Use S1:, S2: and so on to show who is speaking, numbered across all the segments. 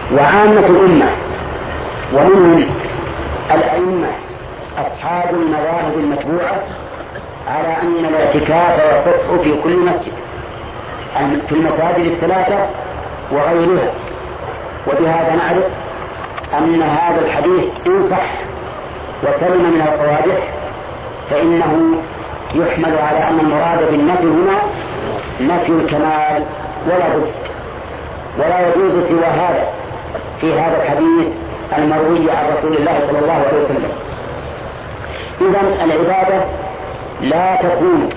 S1: وعامة الأمة ومنهم الأئمة أصحاب المذاهب المتبوعة على أن الاعتكاف يصح في كل مسجد في المساجد الثلاثة وغيرها. وبهذا نعرف أن هذا الحديث إن صح وسلم من القوادح فإنه يحمل على أن المراد بالنفي هنا نفي الكمال ولا بد، ولا يجوز سوى هذا في هذا الحديث المروي عن رسول الله صلى الله عليه وسلم. إذن العبادة لا تكون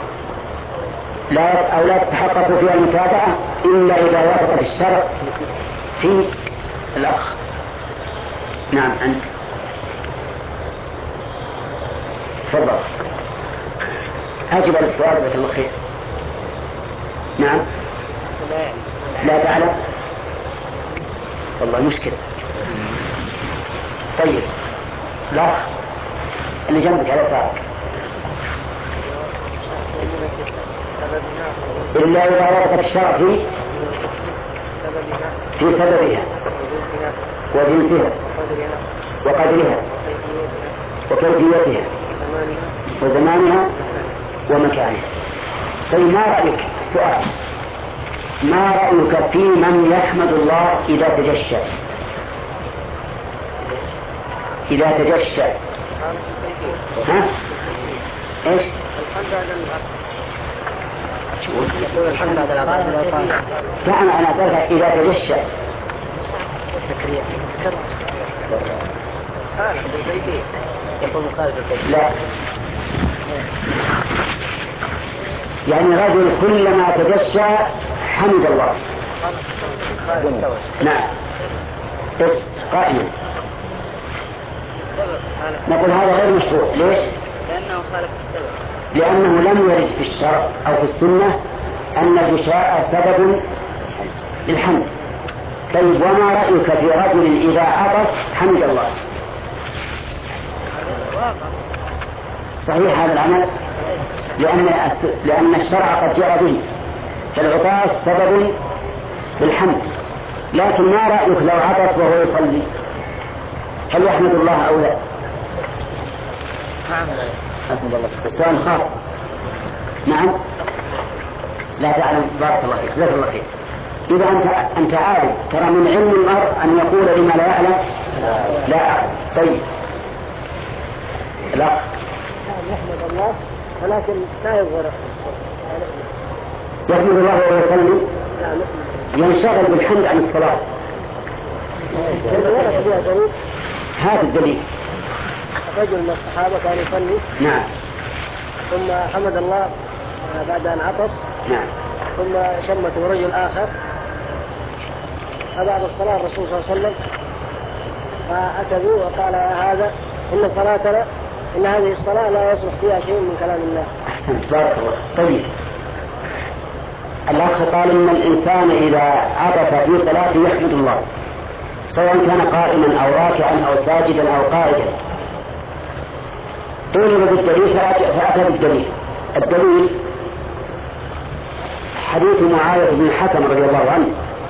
S1: لا تتحقق فيها المتابعة إلا إذا وافقت الشرع في الأخ. نعم أنت تفضل أجب على السؤال جزاك الله خير. نعم لا تعلم والله مشكلة. طيب لا اللي جنبك على يسارك إلا إذا وافقت الشرع في سببها وجنسها وقدرها وكيفيتها وزمانها ومكانها. طيب ما رأيك السؤال ما رأيك في من يحمد الله إذا تجشى؟ إذا تجشى ها؟ إيش؟ نعم أنا أسألك إذا تجشى لا يعني رجل كلما تجشى حمد الله. نعم بس قائما نقول هذا غير مشروع. ليش؟
S2: لأنه خالف السبب،
S1: لأنه لم يرد في الشرع أو في السنة أن الجشاء سبب للحمد. طيب وما رأيك في رجل إذا عطس حمد الله؟ صحيح هذا العمل لأن الشرع قد جاء به فالعطاس سبب للحمد. لكن ما رأيك لو عطس وهو يصلي هل يحمد الله أو لا؟
S2: نعم
S1: أحمد الله السؤال خاص. نعم لا تعلم بارك الله فيك جزاك الله خير. إذا أنت عارف ترى من علم المرء أن يقول لما لا يعلم لا أعلم. طيب الأخ
S2: يحمد الله ولكن لا يظهر
S1: يحمد الله وهو يصلي ينشغل بالحمد عن الصلاة. هذا الدليل.
S2: رجل من الصحابة كان يصلي
S1: نعم
S2: ثم حمد الله بعد أن عطس
S1: نعم
S2: ثم شمته رجل آخر فبعد الصلاة الرسول صلى الله عليه وسلم فأتى به وقال يا هذا إن صلاتنا إن هذه الصلاة لا يصلح فيها شيء من كلام الناس.
S1: أحسنت بارك الله. طيب الأخ قال إن الإنسان إذا عطس في صلاته يحمد الله سواء كان قائما أو راكعا أو ساجدا أو قائدا. طلب بالدليل فأتى بالدليل. الدليل حديث معاوية بن الحكم رضي الله عنه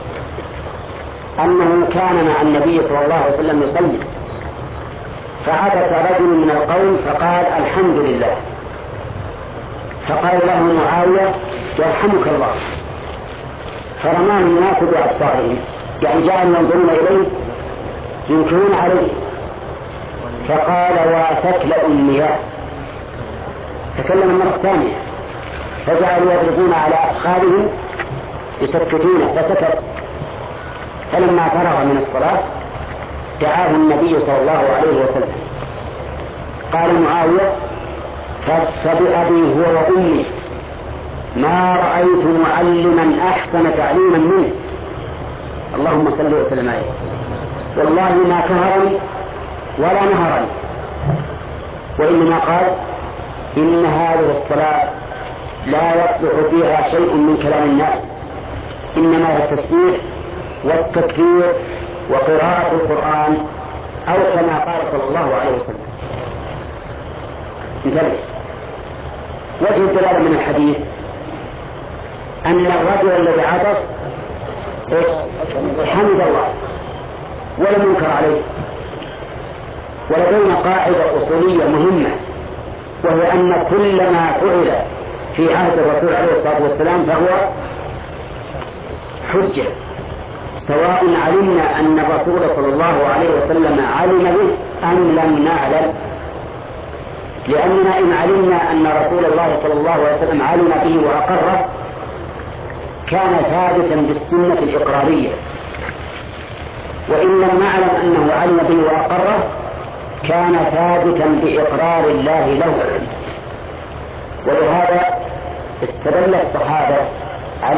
S1: أنه كان مع النبي صلى الله عليه وسلم يصلي فعطس رجل من القوم فقال الحمد لله فقال له معاوية يرحمك الله فرماه الناس بأبصارهم يعني جاءوا ينظرون إليه ينكرون عليه فقال وثكل المياه تكلم المرة الثانية فجعلوا يضربون على أفخاذهم يسكتونه فسكت. فلما فرغ من الصلاة دعاه النبي صلى الله عليه وسلم قال معاوية فبأبي هو وأمي ما رأيت معلما أحسن تعليما منه اللهم صل وسلم عليه والله ما كهرني ولا نهرني وإنما قال إن هذه الصلاة لا يصلح فيها شيء من كلام الناس إنما هو التسبيح والتكبير وقراءة القرآن أو كما قال صلى الله عليه وسلم. انتبه وجه الدلالة من الحديث أن الرجل الذي عطس حمد الله ولم ينكر عليه. ولدينا قاعدة أصولية مهمة، وهي أن كل ما فعل في عهد الرسول عليه الصلاة والسلام فهو حجة، سواء علمنا أن الرسول صلى الله عليه وسلم علم به أم لم نعلم. لأننا إن علمنا أن رسول الله صلى الله عليه وسلم علم به وأقره كان ثابتا بالسنة الإقرارية، وإن لم نعلم أنه علم به وأقره كان ثابتا بإقرار الله له. ولهذا استدل الصحابة على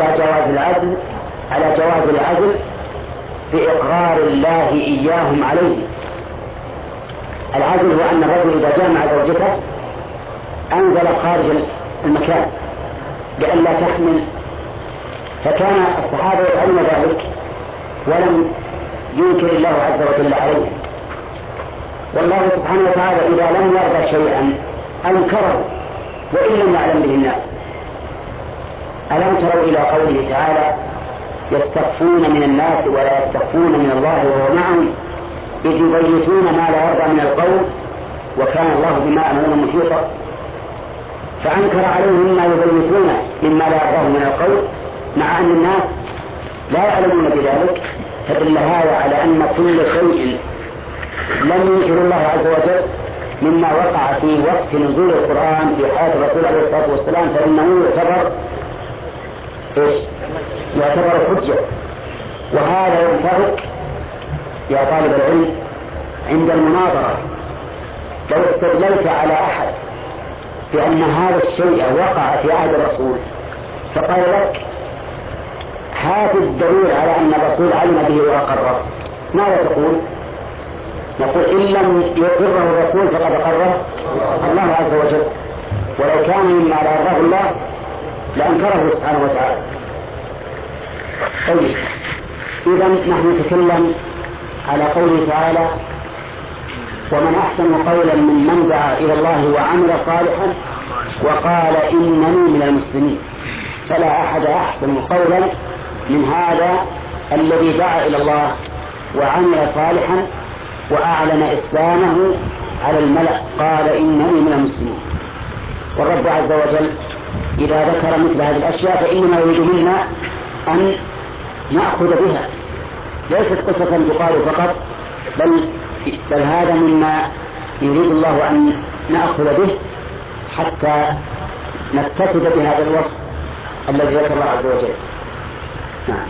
S1: جواز العزل بإقرار الله إياهم عليه. العزل هو أن الرجل إذا جامع زوجته أنزل خارج المكان لئلا تحمل، فكان الصحابة يفعلون ذلك ولم ينكر الله عز وجل عليه. والله سبحانه وتعالى إذا لم يرضى شيئا أنكره وإن لم يعلم به الناس. ألم تروا إلى قوله تعالى يستخفون من الناس ولا يستخفون من الله وهو معهم إذ يبيتون ما لا يرضى من القول وكان الله بما يعملون محيطا. فأنكر عليهم ما يبيتون مما لا يرضاه من القول مع أن الناس لا يعلمون بذلك، فدل هذا على أن كل شيء لم ينكر الله عز وجل مما وقع في وقت نزول القرآن في حياة الرسول عليه الصلاة والسلام فإنه يعتبر حجة. وهذا ينفعك يا طالب العلم عند المناظرة. لو استدللت على أحد بأن هذا الشيء وقع في عهد الرسول فقال لك هات الدليل على أن الرسول علم به وأقره، ماذا تقول؟ نقول إن لم يقره الرسول فقد أقره الله عز وجل، ولو كان مما لا يرضاه الله لأنكره سبحانه وتعالى. طيب، إذا نحن نتكلم على قوله تعالى ومن أحسن قولا ممن دعا إلى الله وعمل صالحا وقال إنني من المسلمين. فلا أحد أحسن قولا من هذا الذي دعا إلى الله وعمل صالحا وأعلن إسلامه على الملأ قال إنني من المسلمين. والرب عز وجل إذا ذكر مثل هذه الأشياء فإنما يريد منا أن نأخذ بها، ليست قصة تقال فقط، بل هذا مما يريد الله أن نأخذ به حتى نتصف بهذا الوصف الذي ذكر الله عز وجل. نعم.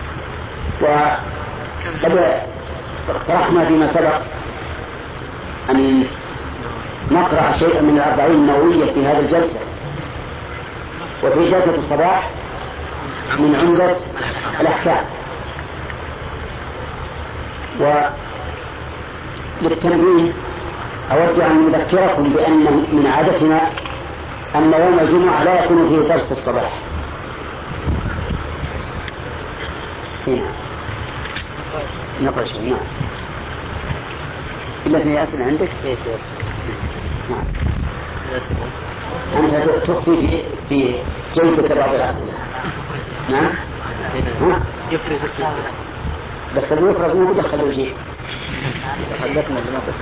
S1: وقد اقترحنا فيما سبق أن نقرأ شيئا من الأربعين النووية في هذه الجلسة، وفي جلسة الصباح من عمدة الأحكام. وللتنبيه أود أن نذكركم بأن من عادتنا أن يوم الجمعة لا يكون فيه درس في الصباح. هنا نقرأ شيء. نعم. إلا في أسئلة عندك؟ نعم. أنت تخفي في جيبك بعض الأسئلة. نعم.
S2: يفرز
S1: بس المفرز مو بدخل الجيب.
S2: حدثنا المفرز.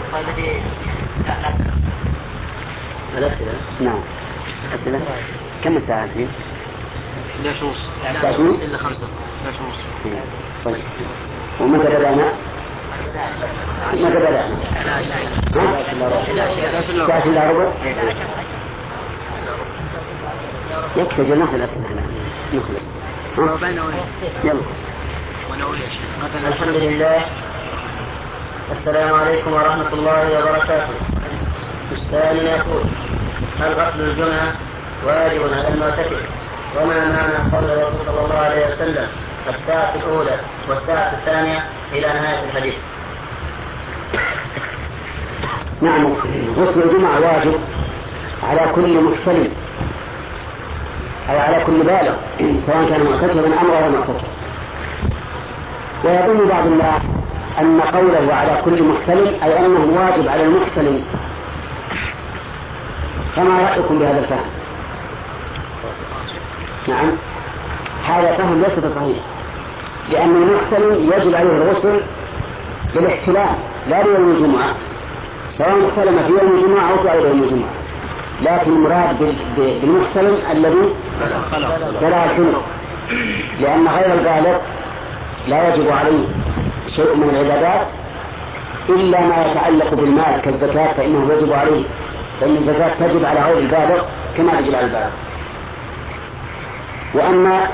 S2: الأسئلة.
S1: نعم. أسئلة. كم الساعة الحين؟
S2: 11:30 إلا 5. 11:30.
S1: طيب. ومتى بدأنا؟ متى بدأنا؟ 11 إلا ربع. يكفي جناح الأسئلة هنا. نخلص. يلا.
S2: الحمد لله. السلام عليكم ورحمة الله وبركاته. السائل يقول: هل غسل الجمعة واجب على المعتكف؟ وما معنى قول الرسول صلى الله عليه وسلم الساعة الأولى والساعة الثانية إلى نهاية الحديث؟
S1: نعم، غسل الجمعة واجب على كل محتلم أي على كل بالغ سواء كان معتكفا أم غير معتكف. ويظن بعض الناس أن قوله على كل محتلم أي أنه واجب على المحتلم. فما رأيكم بهذا الفهم؟ نعم، هذا فهم ليس بصحيح، لأن المحتلم يجب عليه الغسل بالاحتلام لا بيوم الجمعة، سواء احتلم في يوم الجمعة أو في غير يوم الجمعة، لكن المراد بالمحتلم الذي بلغ الحلم، لأن غير البالغ لا يجب عليه شيء من العبادات إلا ما يتعلق بالمال كالزكاة، فإنه يجب عليه، فإن الزكاة تجب على غير البالغ كما تجب على البالغ. وأما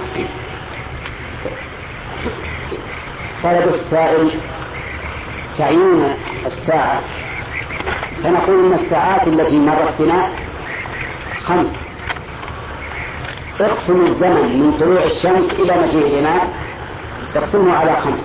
S1: طلب السائل تعيين الساعة، فنقول إن الساعات التي مرت بنا 5، اقسم الزمن من طلوع الشمس إلى مجيء الإمام اقسمه على 5،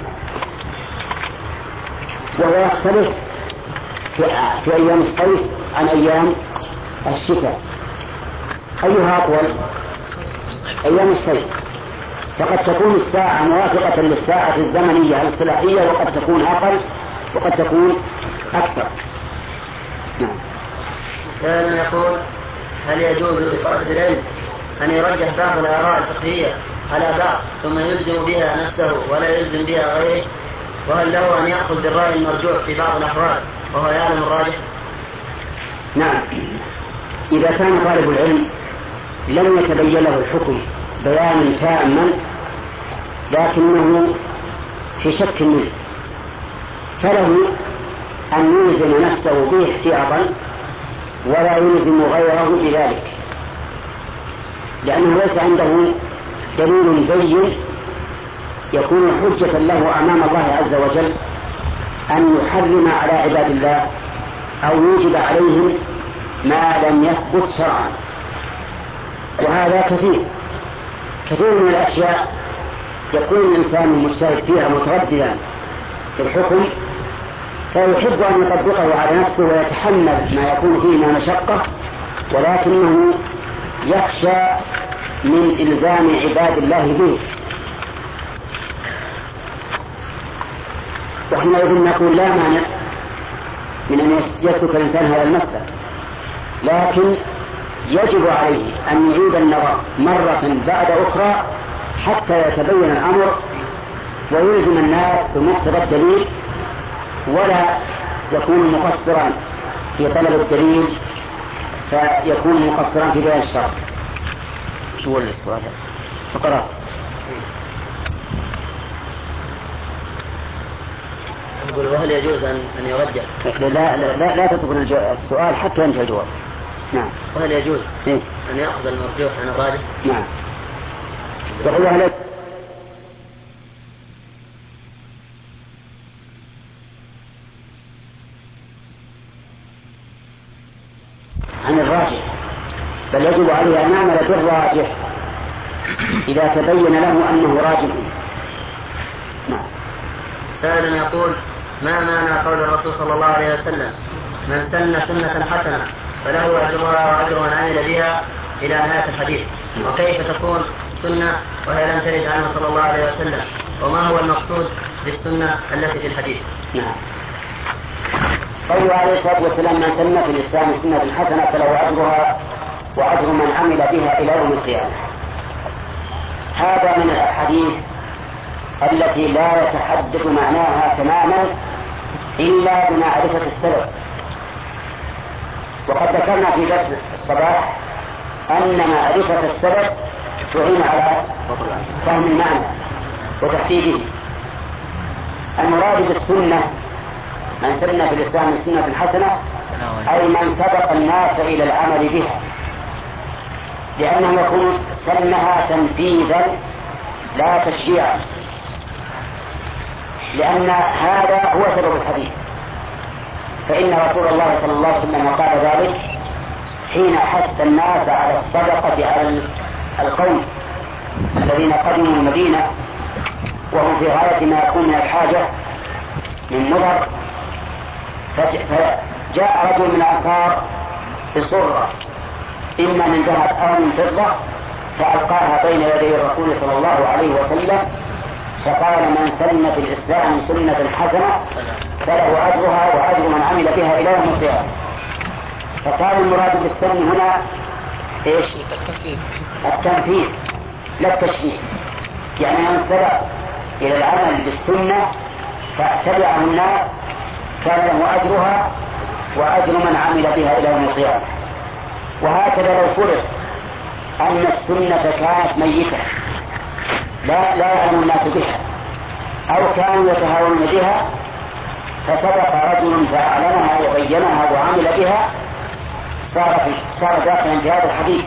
S1: وهو يختلف في أيام الصيف عن أيام الشتاء. أيها أطول؟ أيام الصيف، فقد تكون الساعة موافقة للساعة الزمنية الاصطلاحية، وقد تكون أقل وقد تكون أكثر. نعم.
S2: سائل يقول: هل يجوز لطالب العلم أن يرجح بعض الآراء الفقهية على بعض ثم يلزم بها نفسه ولا يلزم بها غيره؟ وهل له أن يأخذ بالرأي المرجوح في بعض الأحوال وهو يعلم الراجح؟
S1: نعم، إذا كان طالب العلم لم يتبين له الحكم بيانا تاما لكنه في شك منه، فله أن يلزم نفسه به احتياطا ولا يلزم غيره بذلك، لأنه ليس عنده دليل بين يكون حجة له أمام الله عز وجل أن يحرم على عباد الله أو يوجب عليهم ما لم يثبت شرعا. وهذا كثير من الأشياء يكون الإنسان المجتهد فيها مترددا في الحكم، فيحب أن يطبقه على نفسه ويتحمل ما يكون فيه من مشقة، ولكنه يخشى من إلزام عباد الله به، وحينئذ نقول لا مانع من أن يسلك الإنسان هذا المسلك، لكن يجب عليه أن يعيد النظر مرة بعد أخرى حتى يتبين الأمر ويلزم الناس بمقتضى الدليل، ولا يكون مقصرا في طلب الدليل فيكون مقصرا في بيان الشرع. شو هو السؤال؟ فقرات.
S2: يقول: وهل يجوز أن يرجح؟
S1: لا تطلب السؤال حتى ينتهي الجواب. نعم.
S2: وهل يجوز أن يأخذ المرجوح عن الراجح؟
S1: نعم. يقول هل عن الراجح، بل يجب عليه أن يعمل بالراجح إذا تبين له أنه راجح. نعم.
S2: سائل يقول: ما معنى قول الرسول صلى الله عليه وسلم: من سن سنة حسنة فله أجرها وأجر من عمل بها إلى نهاية الحديث؟ وكيف تكون سنة وهي لم ترد عنه صلى الله عليه وسلم؟ وما هو المقصود بالسنة التي في الحديث؟
S1: نعم. قوله عليه الصلاة والسلام: من سن في الإسلام سنة حسنة فله أجرها وأجر من عمل بها إلى يوم القيامة. هذا من الأحاديث التي لا يتحدد معناها تماما إلا بمعرفة السبب. وقد ذكرنا في درس الصباح أن معرفة السبب تعين على فهم المعنى وتحديده. المراد بالسنة من سن في الإسلام سنة حسنة، أي من سبق الناس إلى العمل بها، لأنه يكون سنها تنفيذا لا تشريعا، لأن هذا هو سبب الحديث. فإن رسول الله صلى الله عليه وسلم قال ذلك حين حث الناس على الصدقة على القوم الذين قدموا المدينة وهم في غاية ما يكون من الحاجة من مضر، فجاء رجل من الأنصار بصرة إما من ذهب أو من فضة فألقاها بين يدي الرسول صلى الله عليه وسلم، فقال: من سن في الإسلام سنة حسنة فله أجرها وأجر من عمل بها إلى يوم القيامة. فصار المراد بالسن هنا إيش؟ التنفيذ لا التشريع، يعني من سبق إلى العمل بالسنة فتبعه الناس كان له أجرها وأجر من عمل بها إلى يوم القيامة. وهكذا لو فرض أن السنة كانت ميتة لا يعلم الناس بها أو كانوا يتهاونون بها، فسبق رجل فأعلنها وبينها وعمل بها، صار داخلا في هذا الحديث،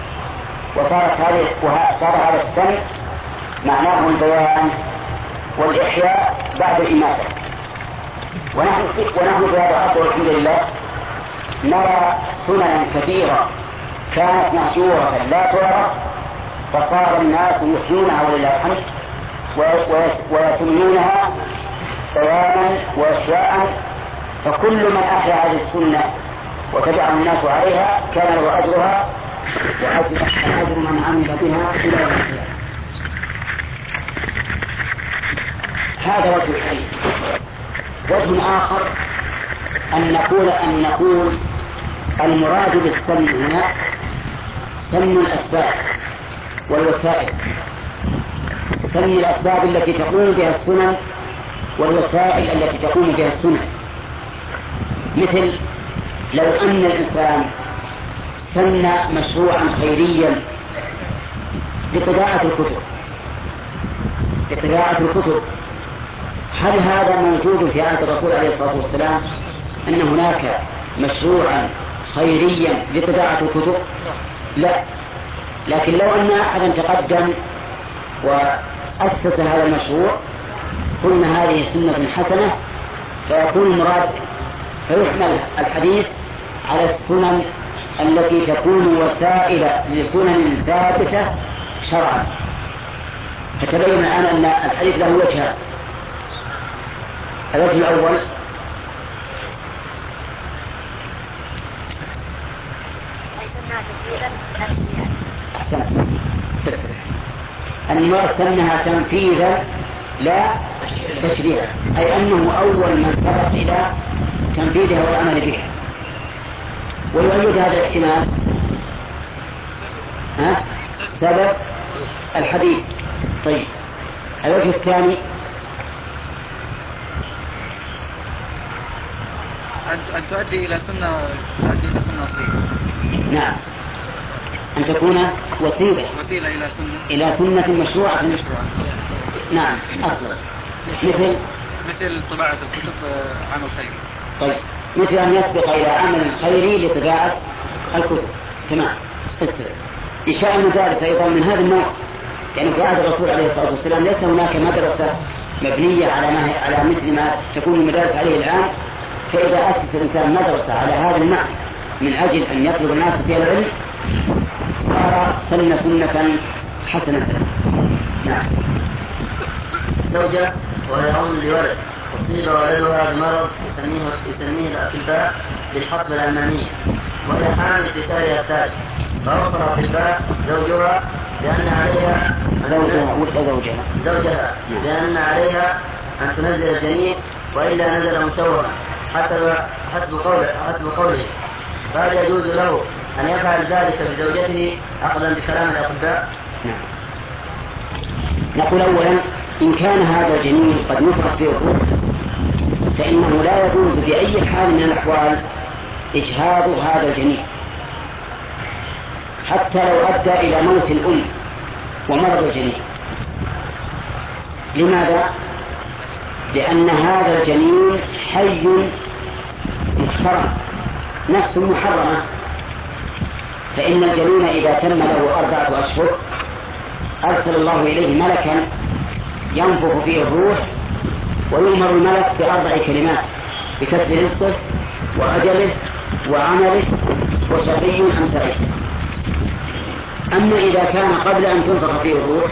S1: وصار هذا السن معناه البيان والإحياء بعد الإماتة. ونحن في هذا العصر والحمد لله نرى سننا كثيرة كانت مهجورة لا تعرف، فصار الناس يحيونها ولله الحمد ويسمونها بيانا وإحياء. فكل من أحيا هذه السنة وتبعه الناس عليها كان له أجرها وأجر من عمل بها إلى يوم القيامة. هذا وجه الحديث. وجه آخر أن نقول المراد بالسن هنا سن الأسباب والوسائل، سن الأسباب التي تقوم بها السنن والوسائل التي تقوم بها السنن. مثل لو أن الإنسان سن مشروعا خيريا لطباعة الكتب، هل هذا موجود في عهد الرسول عليه الصلاة والسلام أن هناك مشروعا خيريا لطباعة الكتب؟ لا. لكن لو أن أحدا تقدم وأسس هذا المشروع قلنا هذه سنة حسنة، فيكون المراد فيحمل الحديث على السنن التي تكون وسائل لسنن ثابتة شرعا. فتبين الآن أن الحديث له وجهان. الوجه الأول أحسنت تسرع أن سنها تنفيذا لا تشريعا، أي أنه أول من سبق إلى تنفيذها والعمل بها. ويؤيد هذا الاحتمال سبب الحديث. طيب الوجه الثاني
S3: أن تؤدي إلى سنة أصلية.
S1: نعم، أن تكون وسيلة إلى سنة مشروعة. نعم أصلا
S3: مثل طباعة الكتب عمل خيري.
S1: طيب مثل أن يسبق إلى عمل خيري لطباعة الكتب. تمام. إنشاء المدارس أيضا من هذا النوع، يعني في عهد الرسول عليه الصلاة والسلام ليس هناك مدرسة مبنية على مثل ما تكون المدارس عليه الآن. فإذا أسس الإنسان مدرسة على هذا المعنى من أجل أن يطلب الناس فيها العلم صار سنة حسنة. نعم.
S2: زوجة وهي أم لولد أصيب ولدها بمرض يسميه الأطباء بالحصبة الألمانية، وهي حامل في شهرها الثالث، فأوصى الأطباء زوجها بأن عليها بأن عليها أن تنزل الجنين وإلا نزل مشوها حسب قوله. فهل يجوز له أن يفعل ذلك بزوجته أخذا بكلام الأطباء؟
S1: نقول أولا إن كان هذا الجنين قد نفخ فيه الروح فإنه لا يجوز بأي حال من الأحوال إجهاض هذا الجنين حتى لو أدى إلى موت الأم ومرض الجنين. لماذا؟ لأن هذا الجنين حي محترم، نفس محرمة. فإن الجنين إذا تم له 4 أشهر أرسل الله إليه ملكا ينفخ فيه الروح، ويؤمر الملك ب4 كلمات بكتب رزقه وأجله وعمله وشقي أم سعيد. أما إذا كان قبل أن تنفخ فيه الروح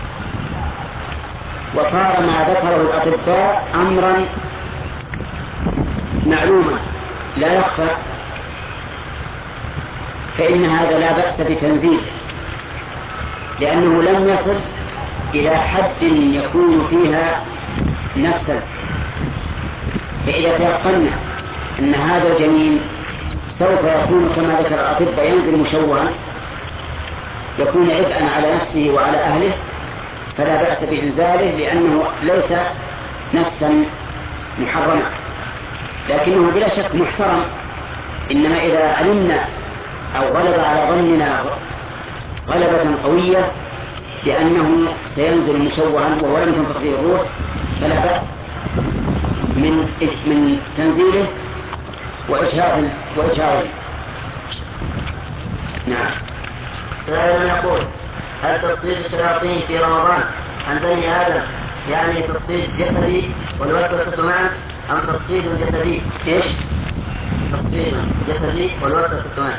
S1: وصار ما ذكره الأطباء أمرا معلوما لا يخفى، فإن هذا لا بأس بتنزيله، لأنه لم يصل إلى حد يكون فيها نفسا. فإذا تيقنا أن هذا الجنين سوف يكون كما ذكر الأطباء ينزل مشوها يكون عبئا على نفسه وعلى أهله، فلا بأس بإنزاله، لأنه ليس نفسا محرمة، لكنه بلا شك محترم. إنما إذا علمنا أو غلب على ظننا غلبة قوية بأنه سينزل مشوها ولم تنفخ فيه الروح فلا بأس من تنزيله وإجهاضه. نعم.
S2: سائل يقول: هل تصيد الشياطين في رمضان عن بني آدم يعني تصيد جسدي والوسوسة معا، أم تصيد جسدي؟
S1: إيش؟
S2: تصيد جسدي والوسوسة معا.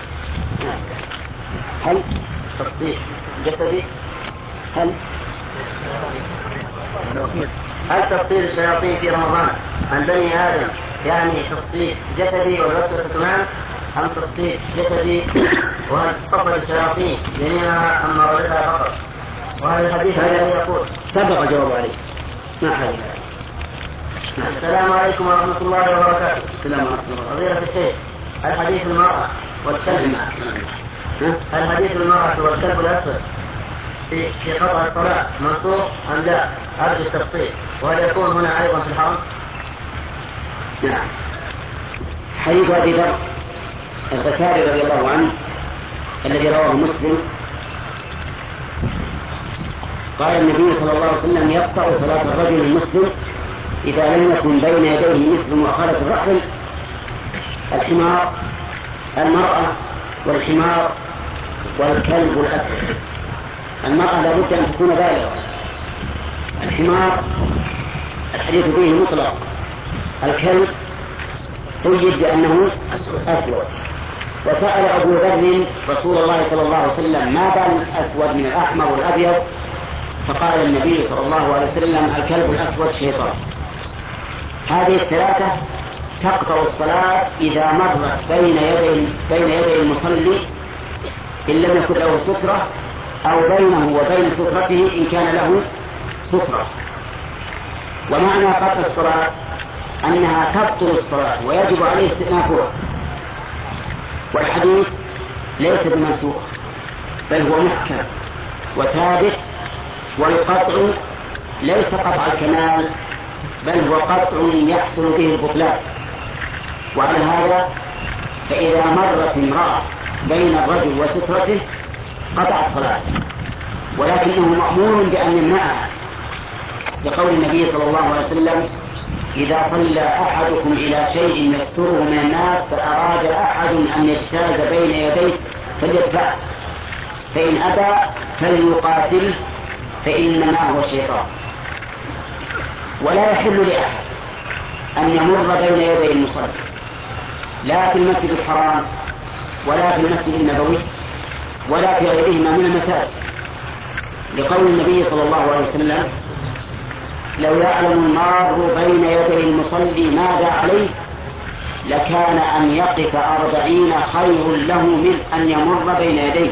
S1: هل
S2: تصيد جسدي هل تصيد الشياطين في رمضان عن بني آدم يعني تصيد جسدي والوسوسة معا، أم تصيد جسدي؟ وهل تصطفى الشياطين جميعها أم مردها فقط؟ وهل الحديث الذي يقول
S1: سبق الجواب عليه؟ ما حديث.
S2: السلام عليكم ورحمة الله وبركاته.
S1: السلام ورحمة الله.
S2: فضيلة الشيخ، الحديث المرأة والكلب الحديث المرأة والكلب الأسود في قطع الصلاة منصوص أم لا؟ أرجو التفصيل. وهل يكون هنا أيضا في الحرم؟
S1: نعم. حديث أبي ذر الغفاري رضي الله عنه الذي رواه مسلم قال النبي صلى الله عليه وسلم: يقطع صلاة الرجل المسلم إذا لم يكن بين يديه مثل مؤخرة الرحل الحمار المرأة والحمار والكلب الأسود. المرأة لابد أن تكون بالغة. الحمار الحديث فيه مطلق. الكلب قيد بأنه أسود. وسأل أبو ذر رسول الله صلى الله عليه وسلم: ما بال الأسود من الأحمر والأبيض؟ فقال النبي صلى الله عليه وسلم: الكلب الأسود شيطان. هذه الثلاثة تقطع الصلاة إذا مرت بين يدي المصلي إن لم يكن له سترة، أو بينه وبين سترته إن كان له سترة. ومعنى قطع الصلاة أنها تبطل الصلاة ويجب عليه استئنافها. والحديث ليس بمنسوخ بل هو محكم وثابت. والقطع ليس قطع الكمال بل هو قطع يحصل به البطلان. وعلى هذا فإذا مرت امرأة بين الرجل وسترته قطع الصلاة، ولكنه مأمور بأن يمنعها بقول النبي صلى الله عليه وسلم: إذا صلى أحدكم إلى شيء يستره من الناس فأراد أحد أن يجتاز بين يديه فليدفعه، فإن أبى فليقاتله فإنما هو شيطان. ولا يحل لأحد أن يمر بين يدي المصلي لا في المسجد الحرام ولا في المسجد النبوي ولا في غيرهما من المساجد، لقول النبي صلى الله عليه وسلم: لو يعلم المار بين يدي المصلي ماذا عليه لكان أن يقف 40 خير له من أن يمر بين يديه.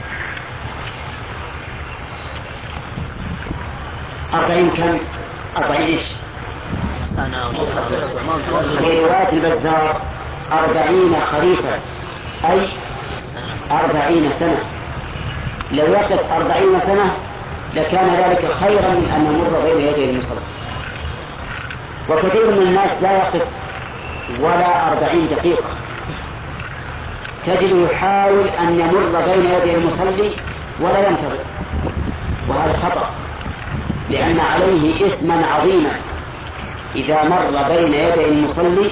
S1: 40 كم؟ 40 إيش؟ في رواية البزار 40 خريفا أي 40 سنة. لو يقف 40 سنة لكان ذلك خيرا من أن يمر بين يدي المصلي. وكثير من الناس لا يقف ولا 40 دقيقة، تجد يحاول أن يمر بين يدي المصلي ولا ينتظر، وهذا خطأ، لأن عليه إثما عظيما إذا مر بين يدي المصلي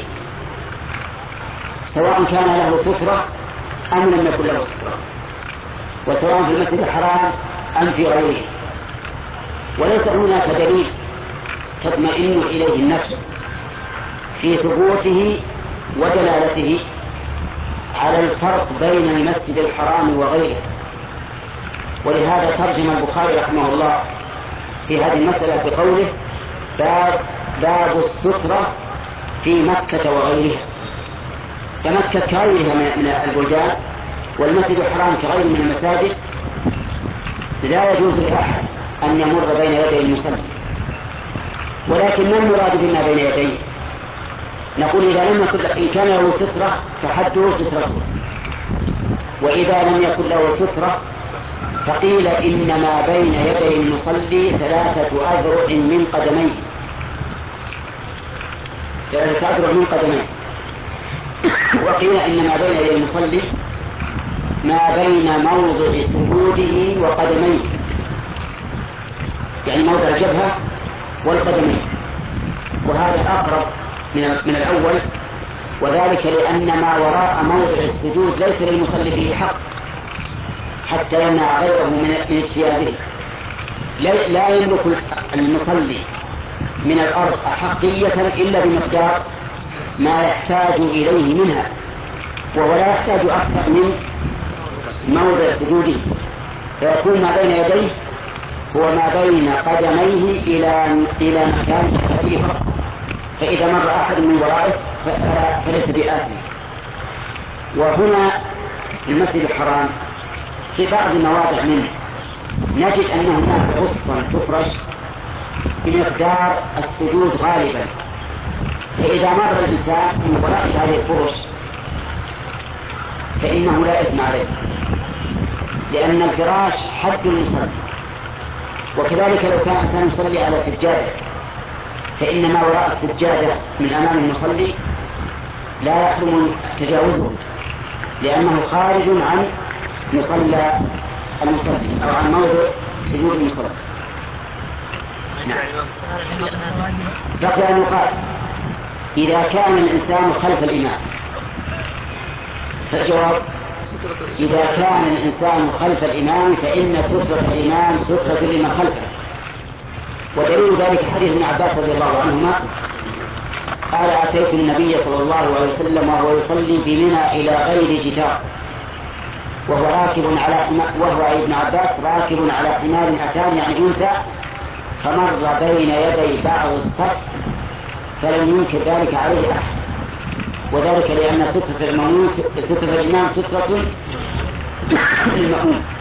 S1: سواء كان له سترة أم لم يكن له سترة، وسواء في المسجد الحرام أم في غيره. وليس هناك دليل تطمئن إليه النفس في ثبوته ودلالته على الفرق بين المسجد الحرام وغيره. ولهذا ترجم البخاري رحمه الله في هذه المسألة بقوله: باب السترة في مكة وغيرها. فمكة كغيرها من البلدان والمسجد الحرام كغيره من المساجد لا يجوز لأحد أن يمر بين يدي المصلي. ولكن ما المراد بما بين يديه؟ نقول إذا لم يكن إن كان له سترة فحده سترته، وإذا لم يكن له سترة فقيل إنما بين يدي المصلي 3 أذرع من قدميه. 3 أذرع من قدميه. وقيل إن ما بين يدي المصلي ما بين موضع سجوده وقدميه، يعني موضع الجبهة والقدمين، وهذا أقرب من الأول، وذلك لأن ما وراء موضع السجود ليس للمصلي فيه حق حتى يمنع غيره من اجتيازه. لا يملك المصلي من الأرض أحقية إلا بمقدار ما يحتاج إليه منها، وهو لا يحتاج أكثر من موضع سجوده، فيكون ما بين يديه هو ما بين قدميه إلى مكان جبهته فقط. فإذا مر أحد من ورائه فليس بآثم. وهنا في المسجد الحرام في بعض المواضع منه نجد أن هناك بسطا تفرش بمقدار السجود غالبا، فإذا مر الإنسان من وراء هذه الفرش فإنه لا إثم عليه، لأن الفراش حد المصلي. وكذلك لو كان الإنسان يصلي على سجادة فإن ما وراء السجادة من أمام المصلي لا يحرم تجاوزه، لأنه خارج عن مصلى المصلي أو عن موضع سجود المصلي. نعم. بقي أن يقال إذا كان الإنسان خلف الإمام، فالجواب إذا كان الإنسان خلف الإمام فإن سترة الإمام سترة لمن خلفه. ودليل ذلك حديث ابن عباس رضي الله عنهما قال: أتيت النبي صلى الله عليه وسلم وهو يصلي بمنى إلى غير جدار، وهو ابن عباس راكب على حمار أتان يعني أنثى، فمر بين يدي بعض الصف فلم ينكر ذلك عليه أحد، وذلك لأن سترة الإمام سترة للمأموم.